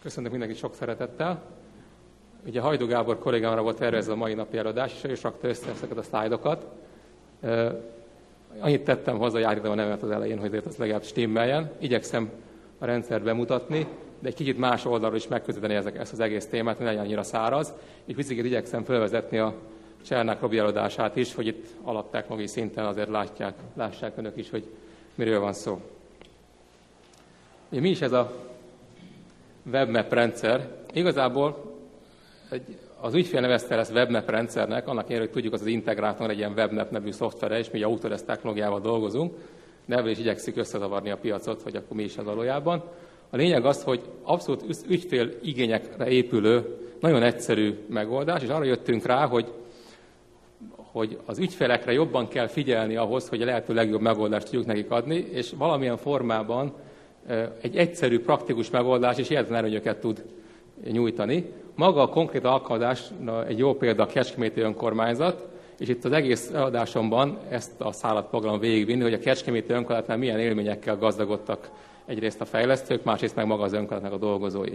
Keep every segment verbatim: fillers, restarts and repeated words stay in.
Köszönök mindenkit sok szeretettel. Ugye Hajdú Gábor kollégámra volt tervezve a mai napi előadás, és ő is rakta össze ezeket a szlájdokat. Annyit tettem hozzá, hogy átírtam a nevemet az elején, hogy az legalább stimmeljen. Igyekszem a rendszert bemutatni, de egy kicsit más oldalról is megközelíteni ezek, ezt az egész témát, hogy ne legyen annyira száraz. És picit igyekszem felvezetni a Csernák Robi előadását is, hogy itt alaptechnológiai szinten azért látják, lássák önök is, hogy miről van szó. Ugye, mi is ez a webmap rendszer? Igazából egy, az ügyfél nevezte ezt webmap rendszernek, annak ellenére, hogy tudjuk, az az integrátor egy ilyen webmap nevű szoftvere, és mi Autodesk technológiával dolgozunk, de ebből is igyekszik összezavarni a piacot, hogy akkor mi is az valójában. A lényeg az, hogy abszolút ügyfél igényekre épülő, nagyon egyszerű megoldás, és arra jöttünk rá, hogy, hogy az ügyfelekre jobban kell figyelni ahhoz, hogy a lehető legjobb megoldást tudjuk nekik adni, és valamilyen formában egy egyszerű, praktikus megoldás és hihetetlen előnyöket tud nyújtani. Maga a konkrét alkalmazás egy jó példa a Kecskeméti önkormányzat, és itt az egész eladásomban ezt a szálat programon végigvinni, hogy a Kecskeméti önkormányzatnál milyen élményekkel gazdagodtak egyrészt a fejlesztők, másrészt meg maga az önkormányzatnak a dolgozói.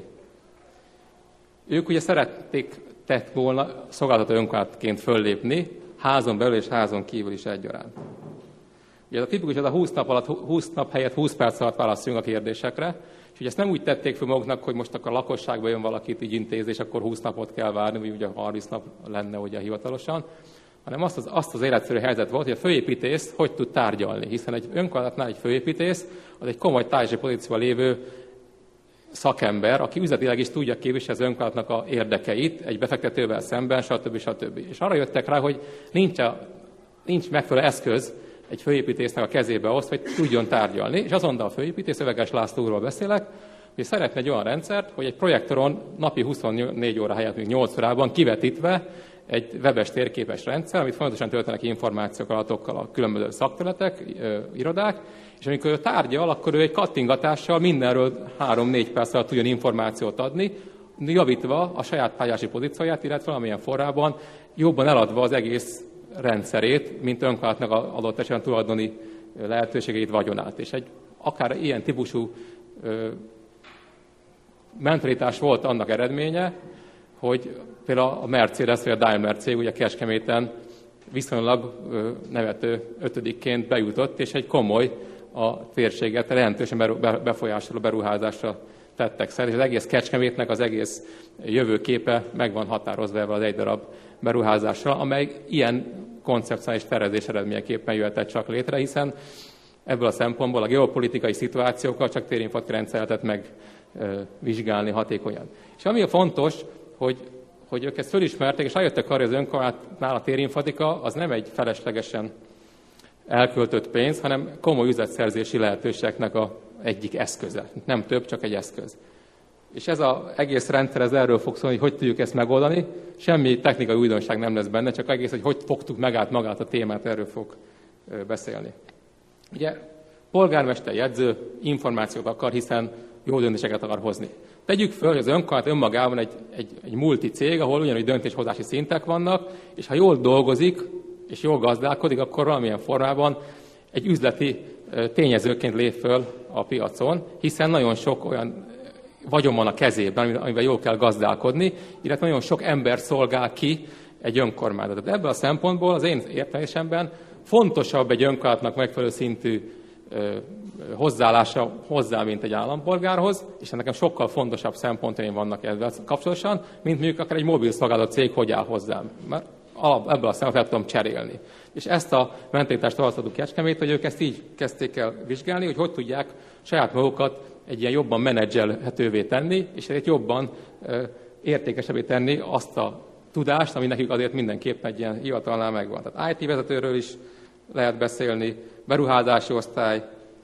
Ők ugye szerették tett volna szolgáltató önkormányzatként föllépni, házon belül és házon kívül is egyaránt. Ugye ez a tipikus, ez a húsz nap alatt, húsz nap helyett húsz perc alatt válaszoljunk a kérdésekre, és ugye ezt nem úgy tették fel maguknak, hogy most akkor a lakosságban jön valakit ügyintézni, és akkor húsz napot kell várni, vagy ugye harminc nap lenne ugye hivatalosan, hanem azt az, azt az életszerű helyzet volt, hogy a főépítész hogy tud tárgyalni, hiszen egy önkormányzatnál egy főépítész az egy komoly tárgyi pozícióban lévő szakember, aki üzletileg is tudja képviselni az önkormányzatnak a érdekeit egy befektetővel szemben, stb. stb. És arra jöttek rá, hogy nincs, a, nincs megfelelő eszköz egy főépítésznek a kezébe azt, hogy tudjon tárgyalni. És azonnal a főépítész, Öveges Lászlóról beszélek, hogy szeretne egy olyan rendszert, hogy egy projektoron napi huszonnégy óra helyett még nyolc órában kivetítve egy webes térképes rendszer, amit fontosan töltenek információk adatokkal a különböző szakterületek, irodák, és amikor ő tárgyal, akkor ő egy kattingatással mindenről három-négy perc alatt tudjon információt adni, javítva a saját pályási pozícióját, illetve valamilyen formában jobban eladva az egész rendszerét, mint önkormányzatnak adott esetben tulajdoni lehetőségeit, vagyonát. És egy akár ilyen típusú ö, mentalitás volt annak eredménye, hogy például a Mercedes vagy a Daimler cég ugye Kecskeméten viszonylag ö, nevető ötödikként bejutott, és egy komoly a térséget jelentősen befolyásoló beruházásra tettek szert, és az egész Kecskemétnek az egész jövőképe meg van határozva ebben az egy darab beruházással, amely ilyen koncepcionális tervezés eredményeképpen jöhetett csak létre, hiszen ebből a szempontból a geopolitikai szituációkkal csak térinfati rendszer lehetett megvizsgálni hatékonyan. És ami a fontos, hogy, hogy ők ezt fölismerték, és rájöttek arra, hogy az önkormányzatnál a térinfatika az nem egy feleslegesen elköltött pénz, hanem komoly üzletszerzési lehetőségeknek a egyik eszköze. Nem több, csak egy eszköz. És ez az egész rendszer ez erről fog szólni, hogy hogy tudjuk ezt megoldani. Semmi technikai újdonság nem lesz benne, csak egész, hogy hogy fogtuk meg át magát a témát, erről fog beszélni. Ugye polgármester jegyző információt akar, hiszen jó döntéseket akar hozni. Tegyük föl, hogy az önkormányzat önmagában egy, egy, egy multi cég, ahol ugyanúgy döntéshozási szintek vannak, és ha jól dolgozik, és jól gazdálkodik, akkor valamilyen formában egy üzleti tényezőként lép föl a piacon, hiszen nagyon sok olyan vagyon van a kezében, amivel jól kell gazdálkodni, illetve nagyon sok ember szolgál ki egy önkormányzatot. Ebből a szempontból az én értelésemben fontosabb egy önkormányzatnak megfelelő szintű ö, hozzáállása hozzá, mint egy állampolgárhoz, és nekem sokkal fontosabb szempontjaim vannak ezzel kapcsolatosan, mint mondjuk akár egy mobil szolgáltató cég hogy áll hozzám. Mert ebből a szempontból tudom cserélni. És ezt a mentalitást választottuk Kecskemét, hogy ők ezt így kezdték el vizsgálni, hogy hogy tudják saját magukat egy ilyen jobban menedzselhetővé tenni, és egy jobban ö, értékesebbé tenni azt a tudást, ami nekik azért mindenképpen egy ilyen hivatalnál megvan. Tehát i té vezetőről is lehet beszélni, beruházási osztály,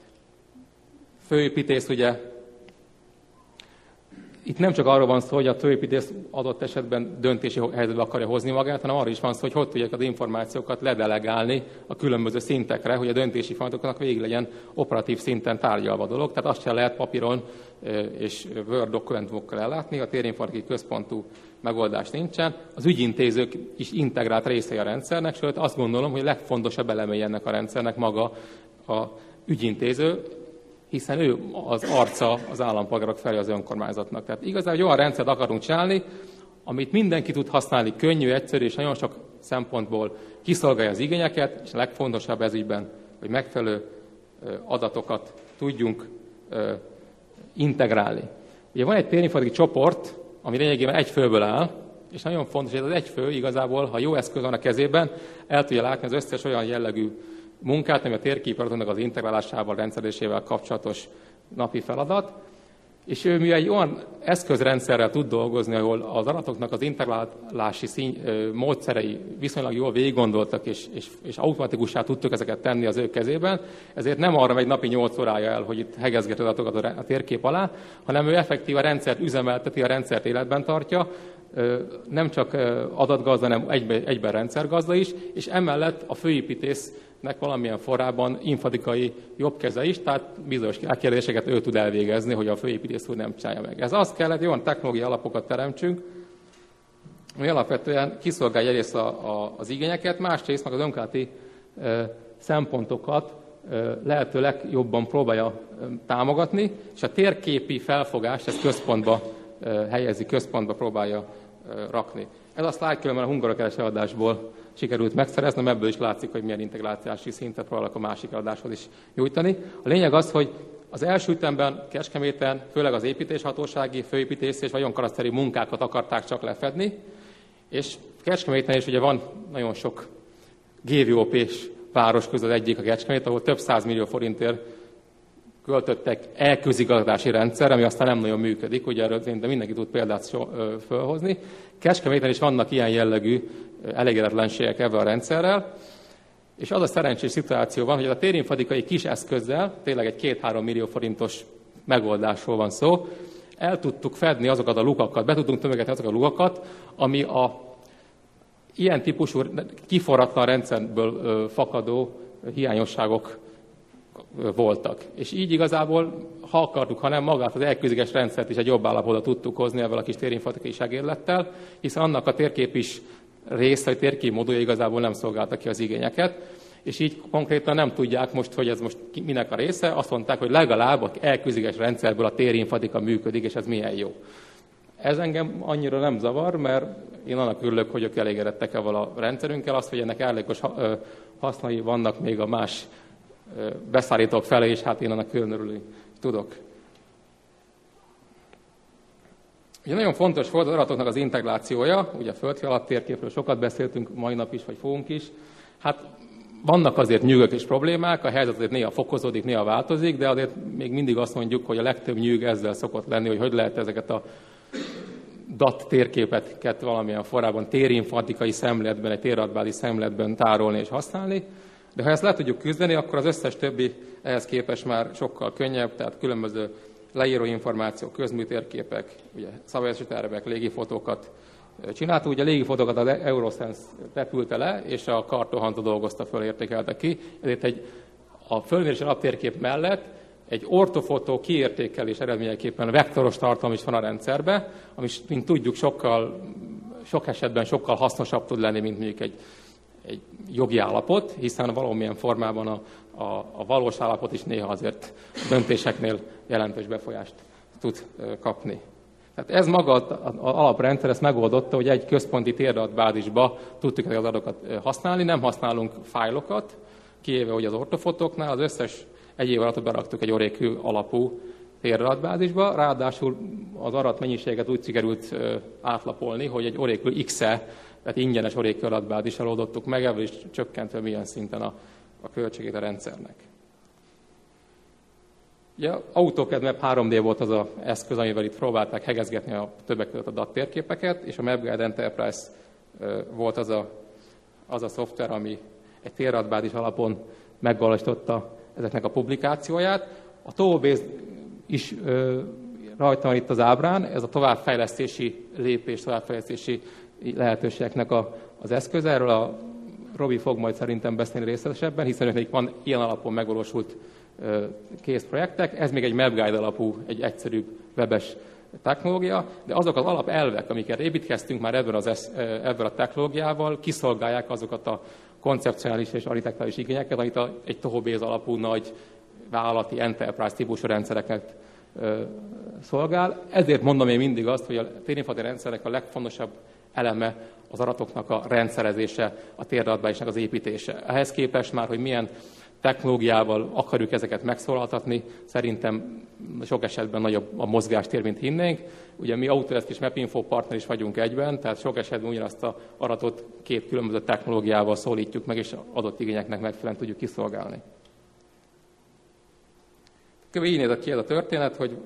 főépítész, ugye. Itt nem csak arról van szó, hogy a főépítész adott esetben döntési helyzetbe akarja hozni magát, hanem arról is van szó, hogy hogy tudják az információkat ledelegálni a különböző szintekre, hogy a döntési folyamatoknak végig legyen operatív szinten tárgyalva a dolog. Tehát azt sem lehet papíron és Word dokumentumokkal ellátni, a térinformatikai központú megoldás nincsen. Az ügyintézők is integrált részei a rendszernek, sőt azt gondolom, hogy a legfontosabb elemei ennek a rendszernek maga a ügyintéző, hiszen ő az arca az állampolgárok felé az önkormányzatnak. Tehát igazából egy olyan rendszert akarunk csinálni, amit mindenki tud használni, könnyű, egyszerű, és nagyon sok szempontból kiszolgálja az igényeket, és a legfontosabb ez ügyben, hogy megfelelő adatokat tudjunk integrálni. Ugye van egy térinformatikai csoport, ami lényegében egy főből áll, és nagyon fontos, hogy ez az egy fő igazából, ha jó eszköz van a kezében, el tudja látni az összes olyan jellegű munkát, ami a térképadatoknak az integrálásával, rendszerésével kapcsolatos napi feladat, és ő mivel egy olyan eszközrendszerrel tud dolgozni, ahol az adatoknak az integrálási szín, módszerei viszonylag jól végiggondoltak, és, és, és automatikussá tudtuk ezeket tenni az ő kezében, ezért nem arra megy napi nyolc órája el, hogy itt hegezget adatokat a térkép alá, hanem ő effektív a rendszert üzemelteti, a rendszert életben tartja, nem csak adatgazda, hanem egyben, egyben rendszergazda is, és emellett a főépítésznek valamilyen formában informatikai jobbkeze is, tehát bizonyos kérdéseket ő tud elvégezni, hogy a főépítész úr nem csinálja meg. Ez azt kellett, hogy olyan technológiai alapokat teremtsünk, ami alapvetően kiszolgálja egyrészt a, a, az igényeket, másrészt meg az önkormányzati e, szempontokat e, lehetőleg jobban próbálja e, támogatni, és a térképi felfogást ezt központba e, helyezi, központba próbálja rakni. Ez a szlájd különben a hungarokeres eladásból sikerült megszereznem, ebből is látszik, hogy milyen integráciási szintet próbálok a másik eladáshoz is nyújtani. A lényeg az, hogy az első ütemben Kecskeméten főleg az építéshatósági, főépítész és vagyonkaraszteri munkákat akarták csak lefedni, és Kecskeméten is ugye van nagyon sok gé vé o pés város közül egyik a Kecskemét, ahol több százmillió forintért költöttek elközigazgatási rendszer, ami aztán nem nagyon működik, ugye erről de mindenki tud példát so, ö, fölhozni. Kecskeméten is vannak ilyen jellegű elégedetlenségek ebben a rendszerrel, és az a szerencsés szituáció van, hogy a térinformatikai kis eszközzel, tényleg egy két-három millió forintos megoldásról van szó, el tudtuk fedni azokat a lukakat, be tudtunk tömögetni azokat a lukakat, ami a ilyen típusú kiforratlan rendszerből ö, fakadó hiányosságok voltak. És így igazából, ha akartuk, hanem magát az elközlekedés rendszert is egy jobb állapotra tudtuk hozni ezzel a kis térinformatikai segédlettel, hiszen annak a térkép is része, vagy térkép modulja igazából nem szolgálta ki az igényeket, és így konkrétan nem tudják most, hogy ez most minek a része, azt mondták, hogy legalább az elközlekedés rendszerből a térinformatika működik, és ez milyen jó. Ez engem annyira nem zavar, mert én annak örülök, hogy ők elégedettek ezzel a rendszerünkkel, azt, hogy ennek elégos hasznai vannak még a más beszállítók felé, és hát én annak külön örülni tudok. Ugye nagyon fontos volt az adatoknak az integrációja, ugye a földfél alatt térképről sokat beszéltünk, mai nap is, vagy fogunk is. Hát vannak azért nyűgök és problémák, a helyzet azért néha fokozódik, néha változik, de azért még mindig azt mondjuk, hogy a legtöbb nyűg ezzel szokott lenni, hogy hogy lehet ezeket a dat térképeket valamilyen formában térinformatikai szemléletben, egy téradatbázis szemléletben tárolni és használni. De ha ezt le tudjuk küzdeni, akkor az összes többi ehhez képest már sokkal könnyebb, tehát különböző leíró információk, közműtérképek, ugye szabályozási tervek, légifotókat csináltuk. Ugye a légifotókat az Eurosense repülte le, és a kartohanta dolgozta föl, értékelte ki. Ezért egy, a fölmérési alaptérkép mellett egy ortofotó kiértékelés eredményeképpen vektoros tartalom is van a rendszerben, ami, mint tudjuk, sokkal, sok esetben sokkal hasznosabb tud lenni, mint mondjuk egy egy jogi állapot, hiszen valamilyen formában a, a, a valós állapot is néha azért döntéseknél jelentős befolyást tud kapni. Tehát ez maga az alaprendszer ezt megoldotta, hogy egy központi téradatbázisba tudtuk az adatokat használni, nem használunk fájlokat, kivéve hogy az ortofotóknál az összes egyéb adatot beraktuk egy orékű alapú téradatbázisba, ráadásul az adatmennyiséget úgy sikerült átlapolni, hogy egy orékül X-e, tehát ingyenes orékű adatbázissal oldottuk meg, ebből is csökkentve milyen szinten a, a költségét a rendszernek. Ugye AutoCAD Map három dé volt az az eszköz, amivel itt próbálták hegezgetni a többek között a dat térképeket, és a MapGuide Enterprise volt az a, az a szoftver, ami egy téradatbázis alapon megvalósította ezeknek a publikációját. A TowerBase is ö, rajta van itt az ábrán, ez a továbbfejlesztési lépés, továbbfejlesztési lehetőségeknek a, az eszköz. Erről a Robi fog majd szerintem beszélni részletesebben, hiszen nekik van ilyen alapon megvalósult ö, kész projektek. Ez még egy MapGuide alapú, egy egyszerűbb webes technológia, de azok az alapelvek, amiket építkeztünk már ebben, az, ebben a technológiával, kiszolgálják azokat a koncepcionális és architekturális igényeket, amit a, egy TowerBase alapú nagy vállalati enterprise típusú rendszereket ö, szolgál. Ezért mondom én mindig azt, hogy a térinfati rendszerek a legfontosabb eleme az adatoknak a rendszerezése, a téradatbázisnak az építése. Ehhez képest már, hogy milyen technológiával akarjuk ezeket megszólaltatni, szerintem sok esetben nagyobb a mozgástér, mint hinnénk. Ugye mi Autodesk és Mapinfo partner is vagyunk egyben, tehát sok esetben ugyanazt az adatot két különböző technológiával szólítjuk meg, és adott igényeknek megfelelően tudjuk kiszolgálni. Kb. Így nézett ki ez a történet, hogy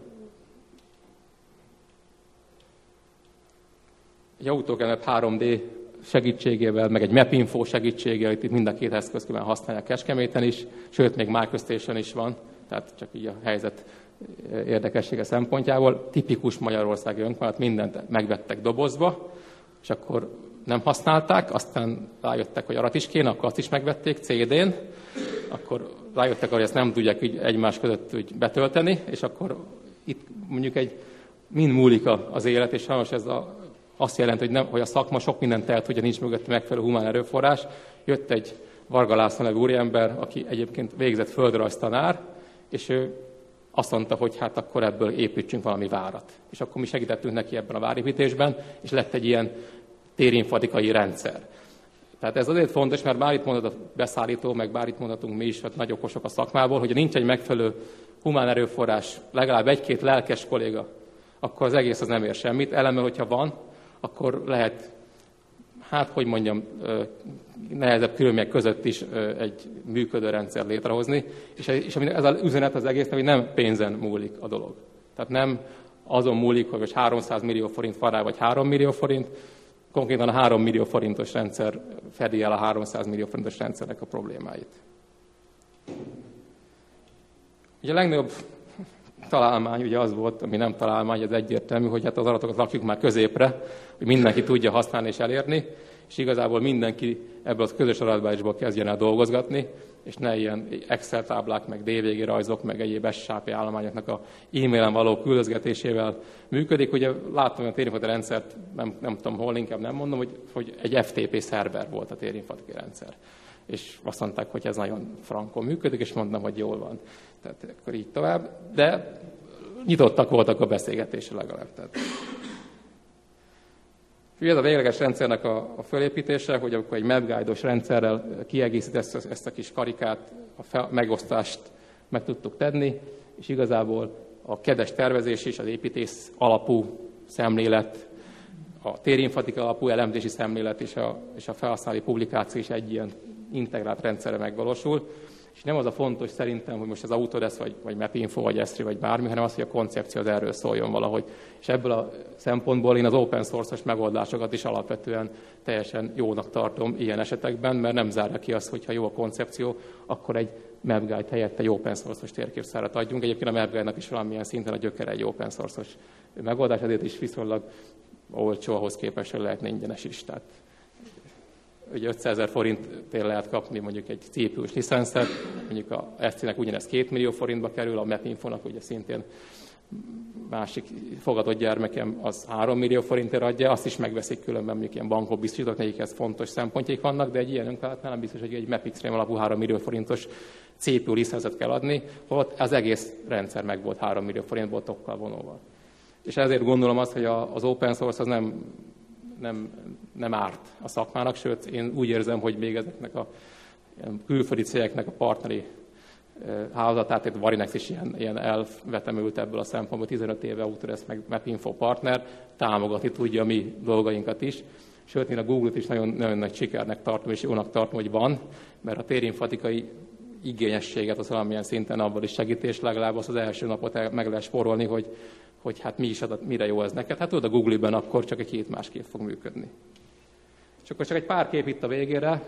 egy AutoCAD három dé segítségével, meg egy Mapinfo segítségével, itt mind a két eszközben használják Kecskeméten is, sőt, még MyCoStation is van, tehát csak így a helyzet érdekessége szempontjából. Tipikus magyarországi önkormányzat, mindent megvettek dobozba, és akkor nem használták, aztán rájöttek, hogy arat is kéne, akkor azt is megvették cé dén, akkor rájöttek, hogy ezt nem tudják így egymás között úgy betölteni, és akkor itt mondjuk egy mind múlik az élet, és sajnos ez a azt jelenti, hogy, nem, hogy a szakma sok mindent tehet, hogy nincs mögötte megfelelő humán erőforrás. Jött egy Varga László nevű úriember, aki egyébként végzett földrajztanár, és ő azt mondta, hogy hát akkor ebből építsünk valami várat. És akkor mi segítettünk neki ebben a várépítésben, és lett egy ilyen térinfatikai rendszer. Tehát ez azért fontos, mert bár itt mondott a beszállító, meg bár itt mondhatunk mi is, hogy nagy okosok a szakmából, hogy nincs egy megfelelő humán erőforrás, legalább egy-két lelkes kolléga, akkor az egész az nem ér semmit. Eleme, hogyha van, akkor lehet, hát hogy mondjam, nehezebb körülmények között is egy működő rendszer létrehozni, és ez az üzenet az egész, hogy nem pénzen múlik a dolog. Tehát nem azon múlik, hogy most háromszáz millió forint van rá, vagy három millió forint, konkrétan a három millió forintos rendszer fedi el a háromszáz millió forintos rendszernek a problémáit. Ugye a legnagyobb találmány ugye az volt, ami nem találmány, az egyértelmű, hogy hát az adatokat rakjuk már középre, hogy mindenki tudja használni és elérni, és igazából mindenki ebből a közös adatbázisból kezdjen el dolgozgatni, és ne ilyen Excel táblák, meg dé vé gé rajzok, meg egyéb es á pé állományoknak a e-mailen való küldözgetésével működik. Ugye láttam, hogy a térinfati rendszert, nem, nem tudom hol, inkább nem mondom, hogy, hogy egy ef té pé szerver volt a térinfati rendszer. És azt mondták, hogy ez nagyon frankon működik, és mondtam, hogy jól van. Tehát akkor így tovább. De nyitottak voltak a beszélgetésre legalább. Tehát. Ez a végleges rendszernek a, a fölépítése, hogy akkor egy mapguide-os rendszerrel kiegészített ezt, ezt a kis karikát, a fel, megosztást meg tudtuk tenni, és igazából a kedes tervezés is, az építész alapú szemlélet, a térinfatika alapú elemzési szemlélet és a, és a felhasználói publikáció is egy ilyen integrált rendszerre megvalósul. És nem az a fontos szerintem, hogy most az Autodesk, vagy, vagy Mapinfo, vagy Esri, vagy bármi, hanem az, hogy a koncepció az erről szóljon valahogy. És ebből a szempontból én az open source-os megoldásokat is alapvetően teljesen jónak tartom ilyen esetekben, mert nem zárja ki azt, hogyha jó a koncepció, akkor egy MapGuide helyett egy open source-os térképszárat adjunk. Egyébként a MapGuide-nak is valamilyen szinten a gyökere egy open source-os megoldás, ezért is viszonylag olcsó ahhoz képest, hogy lehetne ingyenes is. Tehát ugye ötszázezer forintért lehet kapni mondjuk egy cé pé u-s licenszet, mondjuk a Esri-nek ugyanez két millió forintba kerül, a Mapinfo-nak ugye szintén másik fogadott gyermekem az három millió forintért adja, azt is megveszik különben, mondjuk ilyen bankok biztosítók, nekik ez fontos szempontjaik vannak, de egy ilyen önkormányzatnál nem biztos, hogy egy MapXtreme alapú három millió forintos cé pé u licenszet kell adni, holott az egész rendszer meg volt három millió forintból tokkal vonóval. És ezért gondolom azt, hogy az open source az nem Nem, nem árt a szakmának, sőt, én úgy érzem, hogy még ezeknek a külföldi cégeknek a partneri hálózatát, tehát Varinex is ilyen, ilyen elvetemült ebből a szempontból, tizenöt éve Autodesk meg Mapinfo partner, támogatni tudja a mi dolgainkat is. Sőt, én a Google-t is nagyon, nagyon nagy sikernek tartom, és jónak tartom, hogy van, mert a térinfatikai igényességet az valamilyen szinten abban is segítés, legalább az, az első napot meg lehet spórolni, hogy hogy hát mi is adat, mire jó ez neked. Hát tudod, a Google-ben akkor csak egy két más kép fog működni. És akkor csak egy pár kép itt a végére,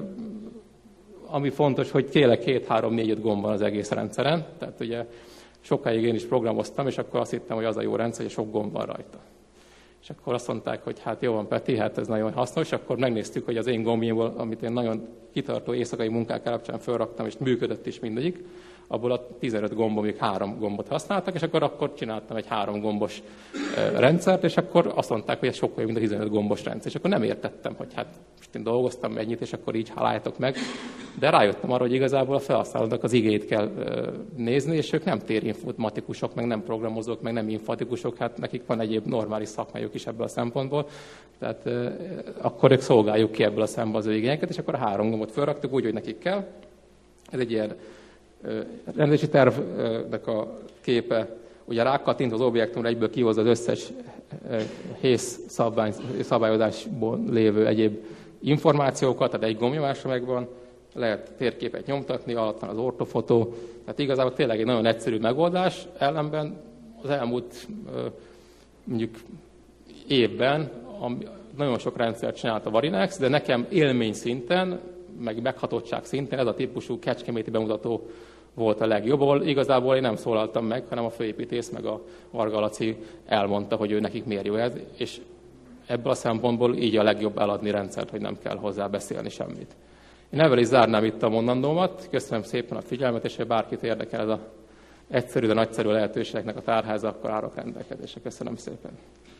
ami fontos, hogy tényleg két, három, négy, öt gomb van az egész rendszeren. Tehát ugye sokáig én is programoztam, és akkor azt hittem, hogy az a jó rendszer, hogy sok gomb van rajta. És akkor azt mondták, hogy hát jó van, Peti, hát ez nagyon hasznos. Akkor megnéztük, hogy az én gombjimból, amit én nagyon kitartó éjszakai munkák kapcsán felraktam, és működött is mindegyik, abból a tizenöt gombon még három gombot használtak, és akkor, akkor csináltam egy három gombos rendszert, és akkor azt mondták, hogy ez sokkal jobb, mint a tizenöt gombos rendszer. És akkor nem értettem, hogy hát most én dolgoztam ennyit, és akkor így haláljátok meg. De rájöttem arra, hogy igazából a felhasználónak az igényt kell nézni, és ők nem térinformatikusok, meg nem programozók, meg nem informatikusok, hát nekik van egyéb normális szakmájuk is ebből a szempontból. Tehát euh, akkor ők szolgáljuk ki ebből a szempontból az igényeket, és akkor a három gombot felraktuk úgy, hogy nekik kell. Ez egy ilyen euh, rendezési tervnek a képe. Ugye rákattint az objektumra, egyből kihozza az összes euh, hész szabvány, szabályozásból lévő egyéb információkat, tehát egy gombnyomásra megvan, lehet térképet nyomtatni, alatt van az ortofotó, tehát igazából tényleg egy nagyon egyszerű megoldás, ellenben az elmúlt mondjuk évben nagyon sok rendszert csinált a Varinex, de nekem élmény szinten, meg meghatottság szinten ez a típusú kecskeméti bemutató volt a legjobb, ahol igazából én nem szólaltam meg, hanem a főépítész meg a Varga Laci elmondta, hogy ő nekik miért jó ez, és ebből a szempontból így a legjobb eladni rendszert, hogy nem kell hozzá beszélni semmit. Én ezzel is zárnám itt a mondandómat. Köszönöm szépen a figyelmet, és ha bárkit érdekel ez az egyszerű, de nagyszerű lehetőségeknek a tárháza, akkor állok rendelkezésre. Köszönöm szépen.